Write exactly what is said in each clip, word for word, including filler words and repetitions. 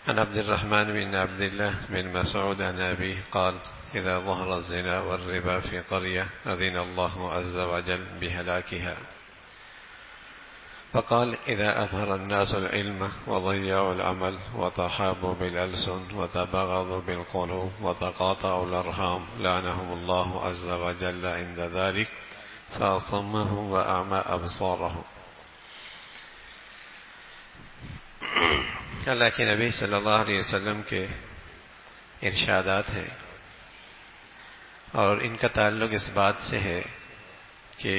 عن عبد الرحمن بن عبد الله بن مسعود عن أبيه قال إذا ظهر الزنا والربا في قرية أذن الله عز وجل بهلاكها. فقال إذا أظهر الناس العلم وضيعوا العمل وتحابوا بالألسن وتبغضوا بالقلوب وتقاطعوا الأرحام لعنهم الله عز وجل عند ذلك فأصمهم وأعمى أبصارهم. اللہ کے نبی صلی اللہ علیہ وسلم کے ارشادات ہیں اور ان کا تعلق اس بات سے ہے کہ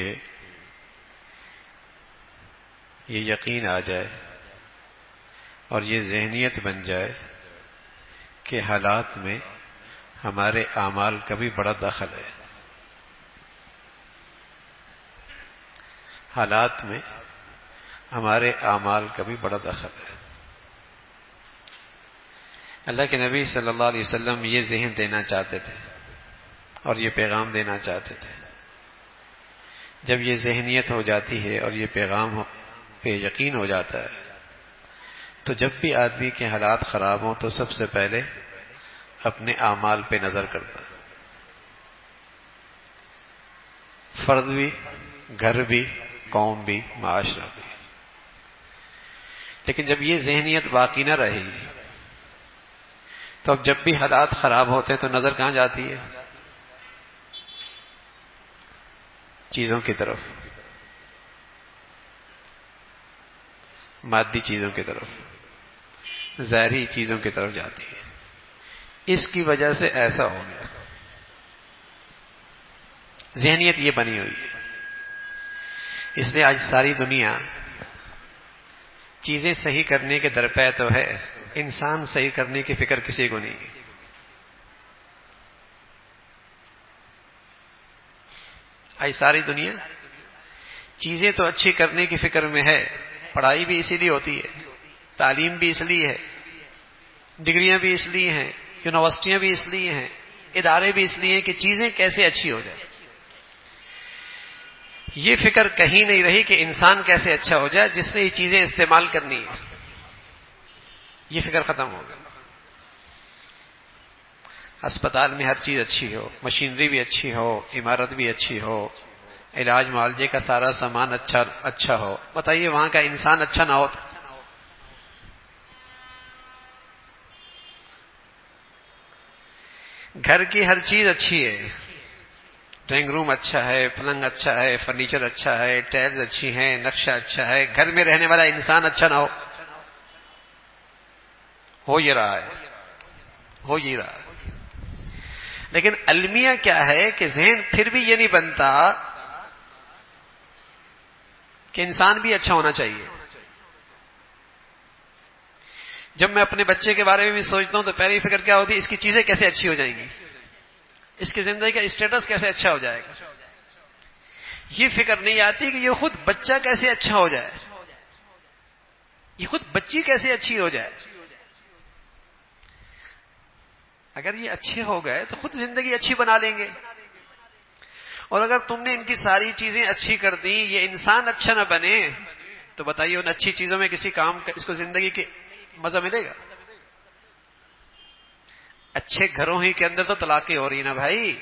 یہ یقین آ جائے اور یہ ذہنیت بن جائے کہ حالات میں ہمارے اعمال کا بھی بڑا دخل ہے. حالات میں ہمارے اعمال کا بھی بڑا دخل ہے. اللہ کے نبی صلی اللہ علیہ وسلم یہ ذہن دینا چاہتے تھے اور یہ پیغام دینا چاہتے تھے. جب یہ ذہنیت ہو جاتی ہے اور یہ پیغام پہ یقین ہو جاتا ہے تو جب بھی آدمی کے حالات خراب ہوں تو سب سے پہلے اپنے اعمال پہ نظر کرتا ہے. فرد بھی، گھر بھی، قوم بھی، معاشرہ بھی. لیکن جب یہ ذہنیت باقی نہ رہے گی تو اب جب بھی حالات خراب ہوتے ہیں تو نظر کہاں جاتی ہے؟ چیزوں کی طرف، مادی چیزوں کی طرف، ظاہری چیزوں کی طرف جاتی ہے. اس کی وجہ سے ایسا ہو گیا. ذہنیت یہ بنی ہوئی ہے. اس لیے آج ساری دنیا چیزیں صحیح کرنے کے درپے تو ہے، انسان صحیح کرنے کی فکر کسی کو نہیں. آج ساری دنیا چیزیں تو اچھی کرنے کی فکر میں ہے. پڑھائی بھی اسی لیے ہوتی ہے، تعلیم بھی اس لیے ہے، ڈگریاں بھی اس لیے ہیں، یونیورسٹیاں بھی اس لیے ہیں، ادارے بھی اس لیے ہیں کہ چیزیں کیسے اچھی ہو جائیں. یہ فکر کہیں نہیں رہی کہ انسان کیسے اچھا ہو جائے جس سے یہ چیزیں استعمال کرنی ہے. یہ فکر ختم ہو گئی. ہسپتال میں ہر چیز اچھی ہو، مشینری بھی اچھی ہو، عمارت بھی اچھی ہو، علاج معالجے کا سارا سامان اچھا اچھا ہو. بتائیے وہاں کا انسان اچھا نہ ہو تو گھر کی ہر چیز اچھی ہے، ڈرائنگ روم اچھا ہے، پلنگ اچھا ہے، فرنیچر اچھا ہے، ٹائلز اچھی ہیں، نقشہ اچھا ہے، گھر میں رہنے والا انسان اچھا نہ ہو. ہو یہ رہا ہے، ہو یہ رہا ہے. لیکن المیہ کیا ہے کہ ذہن پھر بھی یہ نہیں بنتا کہ انسان بھی اچھا ہونا چاہیے. جب میں اپنے بچے کے بارے میں بھی سوچتا ہوں تو پہلی فکر کیا ہوتی ہے؟ اس کی چیزیں کیسے اچھی ہو جائیں گی، اس کی زندگی کا اسٹیٹس کیسے اچھا ہو جائے گا. یہ فکر نہیں آتی کہ یہ خود بچہ کیسے اچھا ہو جائے، یہ خود بچی کیسے اچھی ہو جائے. اگر یہ اچھے ہو گئے تو خود زندگی اچھی بنا لیں گے. اور اگر تم نے ان کی ساری چیزیں اچھی کر دی، یہ انسان اچھا نہ بنے تو بتائیے ان اچھی چیزوں میں کسی کام کا اس کو زندگی کے مزہ ملے گا؟ اچھے گھروں ہی کے اندر تو طلاقیں ہو رہی ہیں نا بھائی.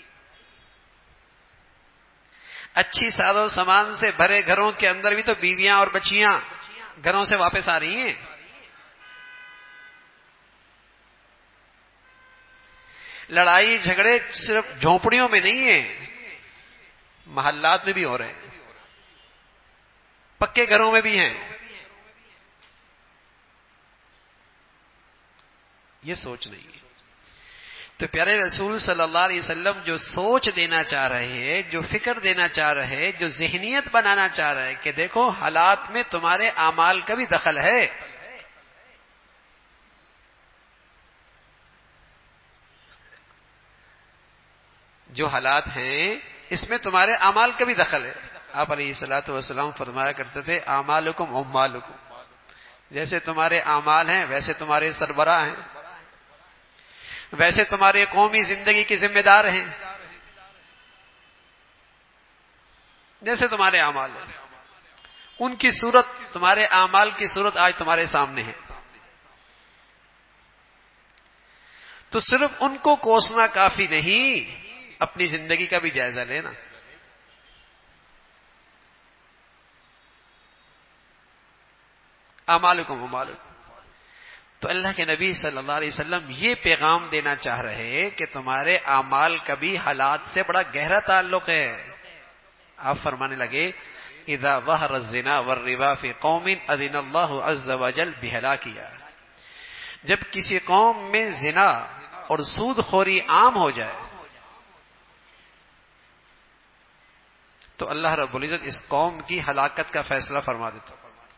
اچھی ساز و سامان سے بھرے گھروں کے اندر بھی تو بیویاں اور بچیاں گھروں سے واپس آ رہی ہیں. لڑائی جھگڑے صرف جھونپڑیوں میں نہیں ہیں، محلات میں بھی ہو رہے ہیں، پکے گھروں میں بھی ہیں. یہ سوچ نہیں ہے. تو پیارے رسول صلی اللہ علیہ وسلم جو سوچ دینا چاہ رہے ہیں، جو فکر دینا چاہ رہے ہیں، جو ذہنیت بنانا چاہ رہے ہیں کہ دیکھو حالات میں تمہارے اعمال کا بھی دخل ہے. جو حالات ہیں اس میں تمہارے اعمال کا بھی دخل ہے. آپ علیہ الصلوۃ والسلام فرمایا کرتے تھے اعمالکم اموالکم، جیسے تمہارے اعمال ہیں ویسے تمہارے سربراہ ہیں، ویسے تمہارے قومی زندگی کے ذمہ دار ہیں، جیسے تمہارے اعمال ہیں. ان کی صورت، تمہارے اعمال کی صورت آج تمہارے سامنے ہے. تو صرف ان کو کوسنا کافی نہیں، اپنی زندگی کا بھی جائزہ لینا. اعمالکم اعمالکم. تو اللہ کے نبی صلی اللہ علیہ وسلم یہ پیغام دینا چاہ رہے ہیں کہ تمہارے اعمال کا بھی حالات سے بڑا گہرا تعلق ہے. آپ فرمانے لگے اذا ظہر الزنا والربا فی قوم اذن اللہ عز وجل بہلاکہا. جب کسی قوم میں زنا اور سود خوری عام ہو جائے تو اللہ رب العزت اس قوم کی ہلاکت کا فیصلہ فرما دیتا.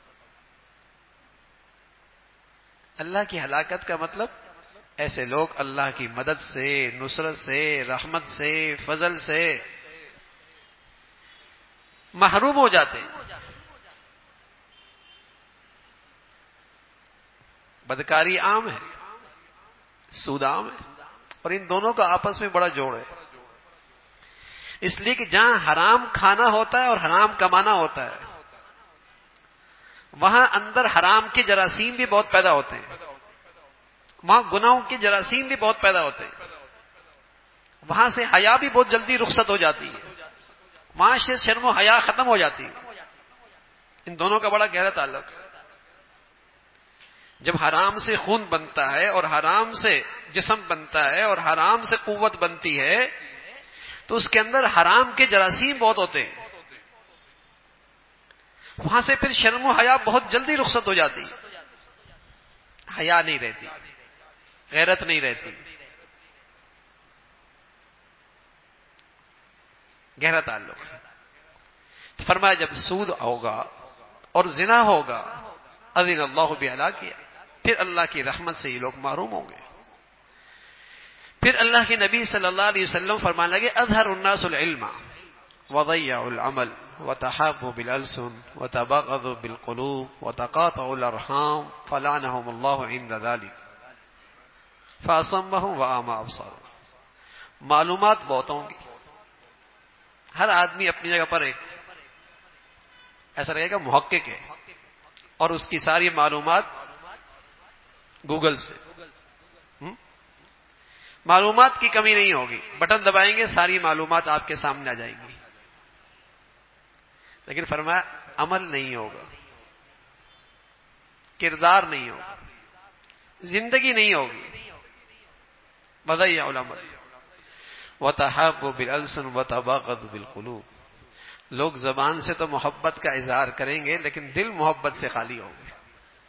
اللہ کی ہلاکت کا مطلب ایسے لوگ اللہ کی مدد سے، نصرت سے، رحمت سے، فضل سے محروم ہو جاتے ہیں. بدکاری عام ہے، سود عام ہے، اور ان دونوں کا آپس میں بڑا جوڑ ہے. اس لیے کہ جہاں حرام کھانا ہوتا ہے اور حرام کمانا ہوتا ہے وہاں اندر حرام کے جراثیم بھی بہت پیدا ہوتے ہیں، وہاں گناہوں کے جراثیم بھی بہت پیدا ہوتے ہیں، وہاں سے حیا بھی بہت جلدی رخصت ہو جاتی ہے، وہاں سے شرم و حیا ختم ہو جاتی ہے. ان دونوں کا بڑا گہرا تعلق ہے. جب حرام سے خون بنتا ہے اور حرام سے جسم بنتا ہے اور حرام سے قوت بنتی ہے تو اس کے اندر حرام کے جراثیم بہت ہوتے ہیں، وہاں سے پھر شرم و حیا بہت جلدی رخصت ہو جاتی. حیا نہیں رہتی، غیرت نہیں رہتی. گہرا تعلق ہے. فرمایا جب سود ہوگا اور زنا ہوگا اذن اللہ بہلاکہا، پھر اللہ کی رحمت سے یہ لوگ محروم ہوں گے. پھر اللہ کے نبی صلی اللہ علیہ وسلم فرمانے لگے اظہر الناس العلم وضيعوا العمل وتحابوا بالألسن وتباغضوا بالقلوب وتقاطعوا الأرحام فلعنهم الله عند ذلك فأصمهم وأعمى أبصارهم. معلومات بہت ہوں گی، ہر آدمی اپنی جگہ پر ایک ایسا رہے گا محقق ہے اور اس کی ساری معلومات گوگل سے. معلومات کی کمی نہیں ہوگی، بٹن دبائیں گے ساری معلومات آپ کے سامنے آ جائیں گی. لیکن فرمایا عمل نہیں ہوگا، کردار نہیں ہوگا، زندگی نہیں ہوگی. وضيعوا العمل وتحابوا بالألسن وتباغضوا بالقلوب. لوگ زبان سے تو محبت کا اظہار کریں گے لیکن دل محبت سے خالی ہوں گے.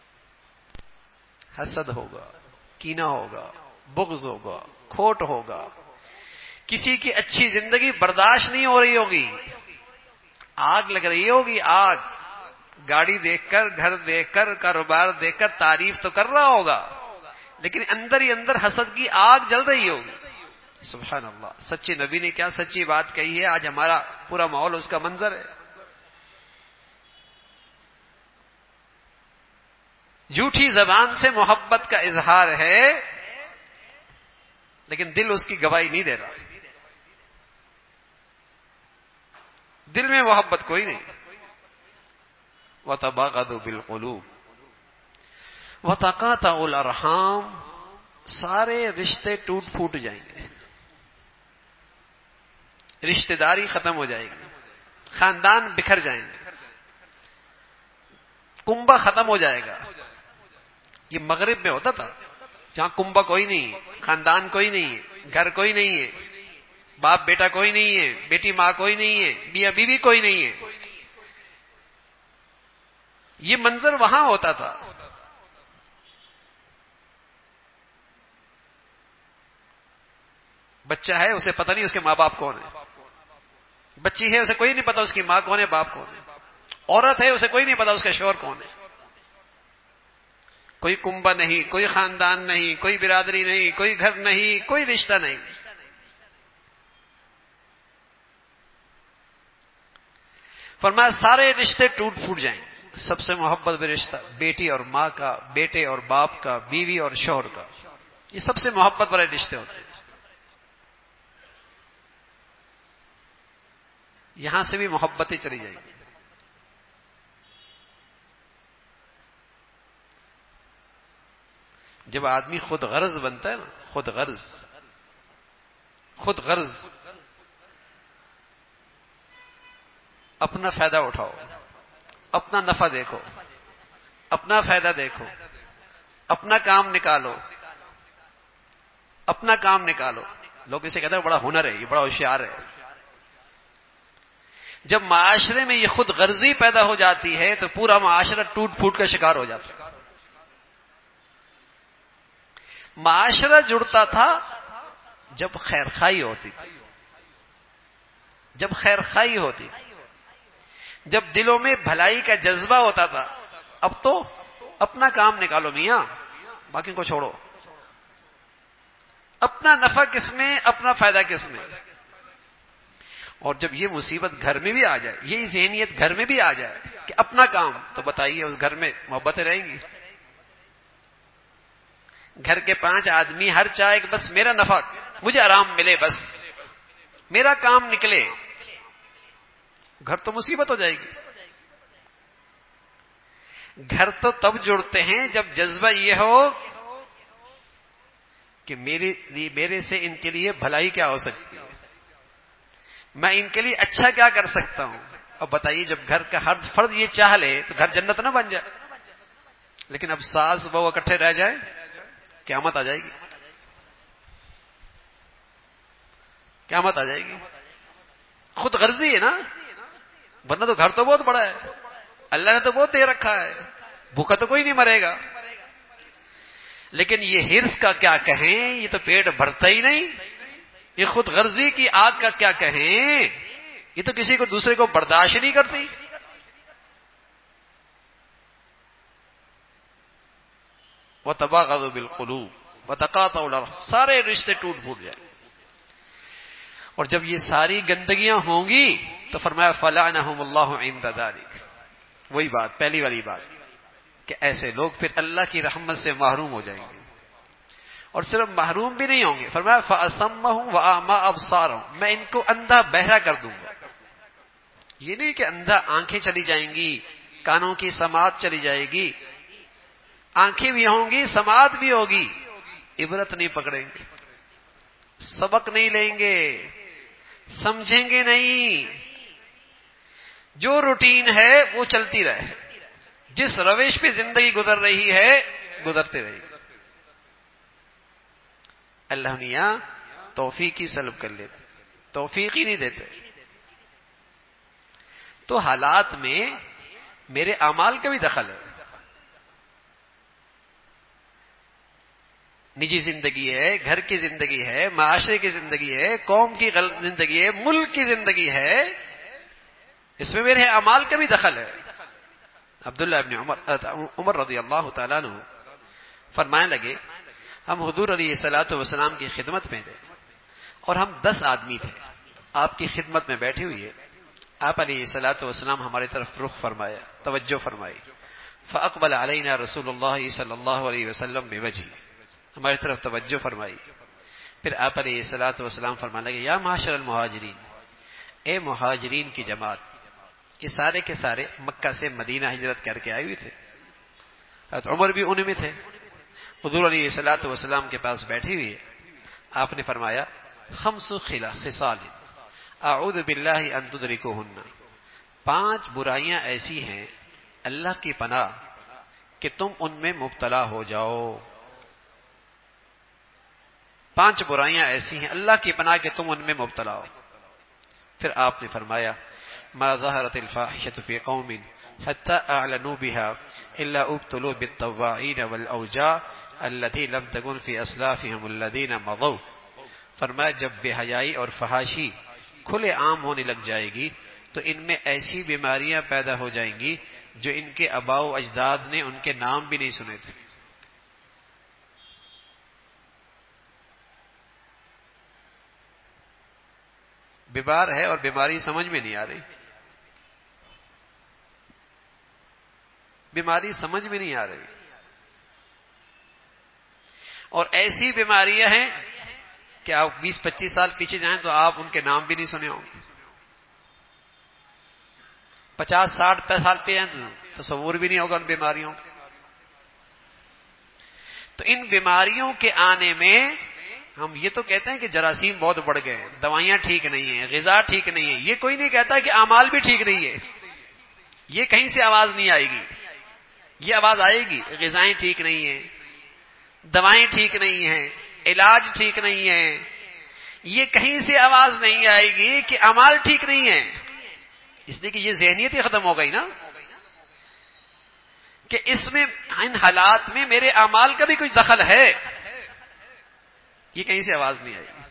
حسد ہوگا، کینہ ہوگا، بغض ہوگا، کھوٹ ہوگا، کسی کی اچھی زندگی برداشت نہیں ہو رہی ہوگی، آگ لگ رہی ہوگی. آگ گاڑی دیکھ کر، گھر دیکھ کر، کاروبار دیکھ کر تعریف تو کر رہا ہوگا لیکن اندر ہی اندر حسد کی آگ جل رہی ہوگی. سبحان اللہ. سچے نبی نے کیا سچی بات کہی ہے. آج ہمارا پورا ماحول اس کا منظر ہے. جھوٹی زبان سے محبت کا اظہار ہے لیکن دل اس کی گواہی نہیں دے رہا، دل میں محبت کوئی نہیں. وَتَبَاغَضُوا بِالْقُلُوبِ وَتَقَاطَعُوا الْأَرْحَامَ. سارے رشتے ٹوٹ پھوٹ جائیں گے، رشتہ داری ختم ہو جائے گی، خاندان بکھر جائیں گے، کنبہ ختم ہو جائے گا. یہ مغرب میں ہوتا تھا جہاں کنبہ کوئی نہیں، خاندان کوئی نہیں، گھر کوئی نہیں ہے، باپ بیٹا کوئی نہیں ہے، بیٹی ماں کوئی نہیں ہے، میاں بیوی کوئی نہیں ہے. یہ منظر وہاں ہوتا تھا. بچہ ہے اسے پتہ نہیں اس کے ماں باپ کون ہے، بچی ہے اسے کوئی نہیں پتا اس کی ماں کون ہے، باپ کون ہے. عورت ہے اسے کوئی نہیں پتا اس کا شوہر کون ہے. کوئی کنبہ نہیں، کوئی خاندان نہیں، کوئی برادری نہیں، کوئی گھر نہیں، کوئی رشتہ نہیں. فرمایا سارے رشتے ٹوٹ پھوٹ جائیں. سب سے محبت میں رشتہ بیٹی اور ماں کا، بیٹے اور باپ کا، بیوی اور شوہر کا، یہ سب سے محبت والے رشتے ہوتے ہیں. یہاں سے بھی محبتیں چلی جائیں گی. جب آدمی خود غرض بنتا ہے نا، خود غرض خود غرض اپنا فائدہ اٹھاؤ، اپنا نفع دیکھو، اپنا فائدہ دیکھو، اپنا کام نکالو، اپنا کام نکالو. لوگ اسے کہتے ہیں بڑا ہنر ہے، یہ بڑا ہوشیار ہے. جب معاشرے میں یہ خود غرضی پیدا ہو جاتی ہے تو پورا معاشرہ ٹوٹ پھوٹ کا شکار ہو جاتا ہے. معاشرہ جڑتا تھا جب خیر خائی ہوتی تھی، جب خیر خائی ہوتی تھی، جب دلوں میں بھلائی کا جذبہ ہوتا تھا. اب تو اپنا کام نکالو میاں، باقی کو چھوڑو. اپنا نفع کس میں، اپنا فائدہ کس میں. اور جب یہ مصیبت گھر میں بھی آ جائے، یہی ذہنیت گھر میں بھی آ جائے کہ اپنا کام، تو بتائیے اس گھر میں محبتیں رہیں گی؟ گھر کے پانچ آدمی ہر چاہے کہ بس میرا نفع، مجھے آرام ملے، بس میرا کام نکلے، گھر تو مصیبت ہو جائے گی. گھر تو تب جڑتے ہیں جب جذبہ یہ ہو کہ میرے میرے سے ان کے لیے بھلائی کیا ہو سکتی ہے، میں ان کے لیے اچھا کیا کر سکتا ہوں. اب بتائیے جب گھر کا ہر فرد یہ چاہ لے تو گھر جنت نہ بن جائے. لیکن اب ساس بہو اکٹھے رہ جائیں، قیامت آ جائے گی، قیامت آ جائے گی. خود غرضی ہے نا، ورنہ تو گھر تو بہت بڑا ہے، اللہ نے تو بہت دے رکھا ہے، بھوکا تو کوئی نہیں مرے گا. لیکن یہ ہرس کا کیا کہیں، یہ تو پیٹ بھرتا ہی نہیں. یہ خود غرضی کی آگ کا کیا کہیں، یہ تو کسی کو دوسرے کو برداشت نہیں کرتی. وَتَبَاغَضُوا بِالْقُلُوبِ وَتَقَاطَعُوا الْأَرْحَامَ، سارے رشتے ٹوٹ پھوٹ جائیں. اور جب یہ ساری گندگیاں ہوں گی تو فرمایا فَلَعْنَهُمُ اللَّهُ عِندَ ذَلِكَ. وہی بات، پہلی والی بات کہ ایسے لوگ پھر اللہ کی رحمت سے محروم ہو جائیں گے. اور صرف محروم بھی نہیں ہوں گے، فرمایا فَأَصَمَّهُمْ وَأَعْمَىٰ أَبْصَارَهُمْ، میں ان کو اندھا بہرا کر دوں گا. یہ نہیں کہ اندھا آنکھیں چلی جائیں گی، کانوں کی سماعت چلی جائے گی. آنکھیں بھی ہوں گی، سماعت بھی ہوگی، عبرت نہیں پکڑیں گے، سبق نہیں لیں گے، سمجھیں گے نہیں. جو روٹین ہے وہ چلتی رہے، جس روش پہ زندگی گزر رہی ہے گزرتے رہے. اللہ میاں توفیق ہی سلب کر لیتے، توفیق ہی نہیں دیتے. تو حالات میں میرے اعمال کا بھی دخل ہے. نجی زندگی ہے، گھر کی زندگی ہے، معاشرے کی زندگی ہے، قوم کی زندگی ہے، ملک کی زندگی ہے، اس میں میرے اعمال کا بھی دخل ہے. عبداللہ ابن عمر عمر رضی اللہ تعالیٰ عنہ فرمانے لگے ہم حضور علیہ الصلوۃ والسلام کی خدمت میں تھے اور ہم دس آدمی تھے، آپ کی خدمت میں بیٹھے ہوئے. آپ علیہ الصلوۃ والسلام ہماری طرف رخ فرمایا، توجہ فرمائی. فاقبل علینا رسول اللہ صلی اللہ علیہ وسلم بوجہہ، ہماری طرف توجہ فرمائی. پھر آپ علیہ الصلوۃ والسلام فرمانے لگے یا معاشر المہاجرین، اے مہاجرین کی جماعت. یہ سارے کے سارے مکہ سے مدینہ ہجرت کر کے آئے ہوئے تھے. حضرت عمر بھی ان میں تھے. حضور علیہ الصلوۃ والسلام کے پاس بیٹھی ہوئی آپ نے فرمایا خمس خصال اعوذ باللہ ان تدرکوہن، پانچ برائیاں ایسی ہیں اللہ کی پناہ کہ تم ان میں مبتلا ہو جاؤ. پانچ برائیاں ایسی ہیں اللہ کی پناہ کہ تم ان میں مبتلا ہو. پھر آپ نے فرمایا ما ظہرت الفاحشۃ فی قوم حتی اعلنوا بها الا ابتلوا بالطواعین والاوجاع التي لم تكن في اسلافهم الذين مضوا. فرمایا جب بے حیائی اور فحاشی کھلے عام ہونے لگ جائے گی تو ان میں ایسی بیماریاں پیدا ہو جائیں گی جو ان کے آباء و اجداد نے ان کے نام بھی نہیں سنے تھے. بیمار ہے اور بیماری سمجھ میں نہیں آ رہی، بیماری سمجھ میں نہیں آ رہی. اور ایسی بیماریاں ہیں کہ آپ بیس پچیس سال پیچھے جائیں تو آپ ان کے نام بھی نہیں سنے ہوں گے. پچاس ساٹھ سال پہ ہیں تصور بھی نہیں ہوگا ان بیماریوں کے. تو ان بیماریوں کے آنے میں ہم یہ تو کہتے ہیں کہ جراثیم بہت بڑھ گئے ہیں، دوائیاں ٹھیک نہیں ہیں، غذا ٹھیک نہیں ہے، یہ کوئی نہیں کہتا کہ اعمال بھی ٹھیک نہیں ہے. یہ کہیں سے آواز نہیں آئے گی. یہ آواز آئے گی غذائیں ٹھیک نہیں ہیں، دوائیں ٹھیک نہیں ہیں، علاج ٹھیک نہیں ہے. یہ کہیں سے آواز نہیں آئے گی کہ اعمال ٹھیک نہیں ہے، اس لیے کہ یہ ذہنیت ہی ختم ہو گئی نا کہ اس میں ان حالات میں میرے اعمال کا بھی کچھ دخل ہے. یہ کہیں سے آواز نہیں آئے گی.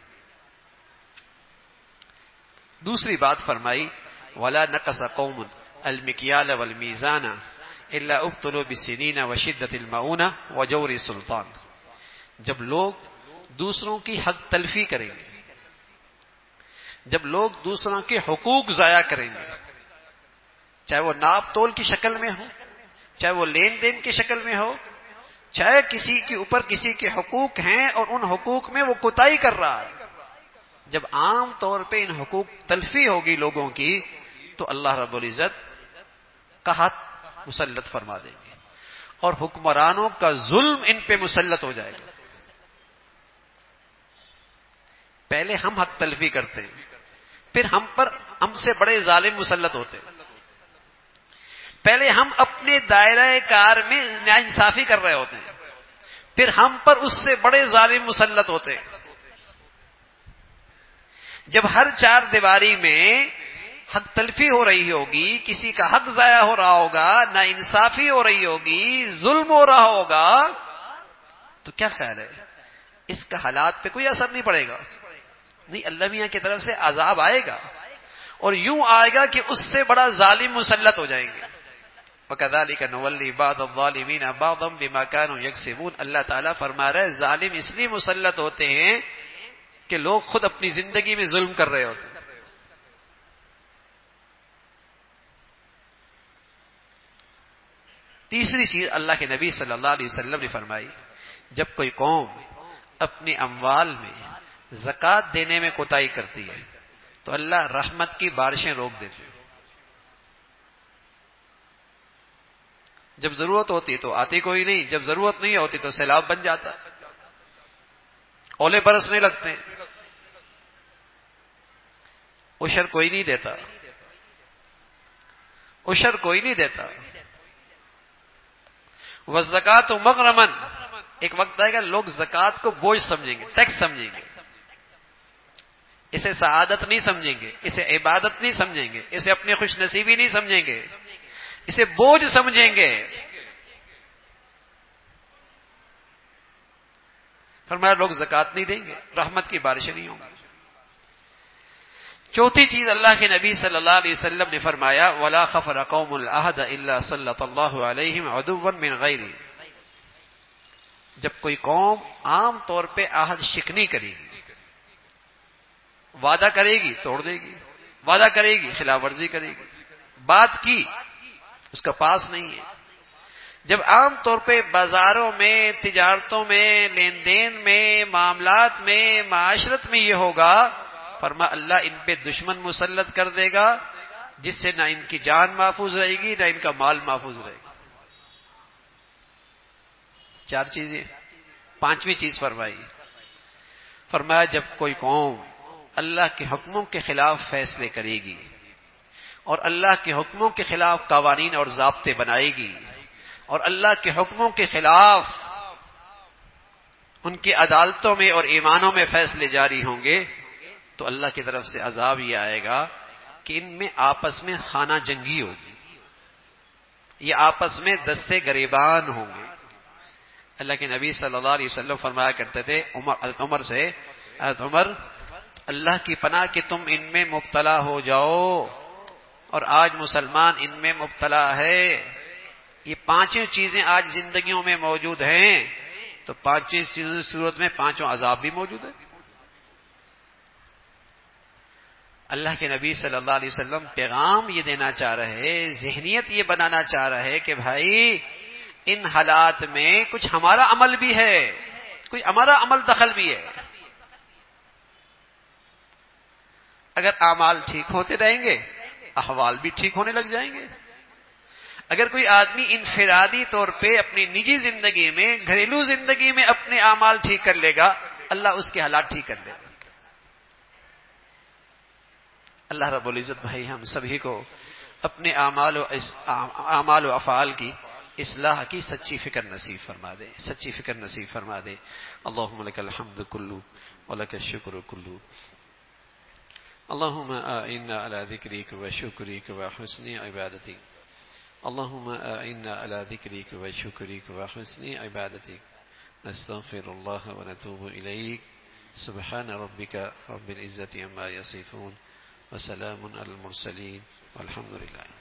دوسری بات فرمائی ولا نقص قوم المکیال والمیزان الا ابتلوا بالسنین وشدۃ المؤونہ وجور السلطان. جب لوگ دوسروں کی حق تلفی کریں گے، جب لوگ دوسروں کے حقوق ضائع کریں گے، چاہے وہ ناپ تول کی شکل میں ہو، چاہے وہ لین دین کی شکل میں ہو، چاہے کسی کے اوپر کسی کے حقوق ہیں اور ان حقوق میں وہ کوتاہی کر رہا ہے، جب عام طور پہ ان حقوق تلفی ہوگی لوگوں کی تو اللہ رب العزت کا ہاتھ مسلط فرما دیں گے اور حکمرانوں کا ظلم ان پہ مسلط ہو جائے گا. پہلے ہم حق تلفی کرتے ہیں، پھر ہم پر ہم سے بڑے ظالم مسلط ہوتے ہیں. پہلے ہم اپنے دائرہ کار میں ناانصافی کر رہے ہوتے ہیں، پھر ہم پر اس سے بڑے ظالم مسلط ہوتے ہیں. جب ہر چار دیواری میں حق تلفی ہو رہی ہوگی، کسی کا حق ضائع ہو رہا ہوگا، ناانصافی ہو رہی ہوگی، ظلم ہو رہا ہوگا، تو کیا خیال ہے اس کا حالات پہ کوئی اثر نہیں پڑے گا؟ نہیں، اللہ میاں کی طرف سے عذاب آئے گا اور یوں آئے گا کہ اس سے بڑا ظالم مسلط ہو جائیں گے. وَكَذَلِكَ نُوَلِّي بَعْضَ الظَّالِمِينَ بَعْضًا بِمَا كَانُوا يَكْسِبُونَ. اللہ تعالیٰ فرما رہا ہے ظالم اس لیے مسلط ہوتے ہیں کہ لوگ خود اپنی زندگی میں ظلم کر رہے ہوتے ہیں. تیسری چیز اللہ کے نبی صلی اللہ علیہ وسلم نے فرمائی، جب کوئی قوم اپنے اموال میں زکوٰۃ دینے میں کوتاہی کرتی ہے تو اللہ رحمت کی بارشیں روک دیتے ہیں. جب ضرورت ہوتی تو آتی کوئی نہیں، جب ضرورت نہیں ہوتی تو سیلاب بن جاتا، اولے برسنے لگتے ہیں. عشر کوئی نہیں دیتا، عشر کوئی نہیں دیتا. والزکوٰۃ مغرما، ایک وقت آئے گا لوگ زکوٰۃ کو بوجھ سمجھیں گے، ٹیکس سمجھیں گے، اسے سعادت نہیں سمجھیں گے، اسے عبادت نہیں سمجھیں گے، اسے اپنی خوش نصیبی نہیں سمجھیں گے، اسے بوجھ سمجھیں گے. فرمایا لوگ زکوٰۃ نہیں دیں گے، رحمت کی بارشیں نہیں ہوں گی. چوتھی چیز اللہ کے نبی صلی اللہ علیہ وسلم نے فرمایا وَلَا خَفَرَ قَوْمُ الْعَهْدَ إِلَّا سَلَّطَ اللَّهُ عَلَيْهِمْ عُدُوًّا مِنْ غَيْرِهِمْ. جب کوئی قوم عام طور پہ عہد شکنی کرے گی، وعدہ کرے گی توڑ دے گی، وعدہ کرے گی خلاف ورزی کرے گی، بات کی اس کا پاس نہیں ہے. جب عام طور پہ بازاروں میں، تجارتوں میں، لین دین میں، معاملات میں، معاشرت میں یہ ہوگا، فرما اللہ ان پہ دشمن مسلط کر دے گا جس سے نہ ان کی جان محفوظ رہے گی نہ ان کا مال محفوظ رہے گا. چار چیزیں. پانچویں چیز فرمائی، فرمایا جب کوئی قوم اللہ کے حکموں کے خلاف فیصلے کرے گی اور اللہ کے حکموں کے خلاف قوانین اور ضابطے بنائے گی اور اللہ کے حکموں کے خلاف ان کی عدالتوں میں اور ایوانوں میں فیصلے جاری ہوں گے تو اللہ کی طرف سے عذاب یہ آئے گا کہ ان میں آپس میں خانہ جنگی ہوگی، یہ آپس میں دستے گریبان ہوں گے. اللہ کے نبی صلی اللہ علیہ وسلم فرمایا کرتے تھے عمر حضرت عمر سے، حضرت عمر اللہ کی پناہ کہ تم ان میں مبتلا ہو جاؤ، اور آج مسلمان ان میں مبتلا ہے. یہ پانچوں چیزیں آج زندگیوں میں موجود ہیں تو پانچوں چیزوں کی صورت میں پانچوں عذاب بھی موجود ہیں. اللہ کے نبی صلی اللہ علیہ وسلم پیغام یہ دینا چاہ رہے، ذہنیت یہ بنانا چاہ رہے کہ بھائی ان حالات میں کچھ ہمارا عمل بھی ہے، کوئی ہمارا عمل دخل بھی ہے. اگر اعمال ٹھیک ہوتے رہیں گے احوال بھی ٹھیک ہونے لگ جائیں گے. اگر کوئی آدمی انفرادی طور پہ اپنی نجی زندگی میں، گھریلو زندگی میں اپنے اعمال ٹھیک کر لے گا، اللہ اس کے حالات ٹھیک کر لے گا۔ اللہ رب العزت بھائی ہم سبھی کو اپنے اعمال و اعمال و افعال کی اصلاح کی سچی فکر نصیب فرما دے، سچی فکر نصیب فرما دے۔ اللہم لک الحمد کلو ولک الشکر کلو، اللہم اعنا علی ذکرک و شکرک و حسن عبادتک، اللہم اعنا علی ذکرک و شکرک و حسن عبادتک، نستغفر اللہ و نتوب الیک، سبحان ربک رب العزت عما یصفون وسلام علی المرسلین والحمد للہ۔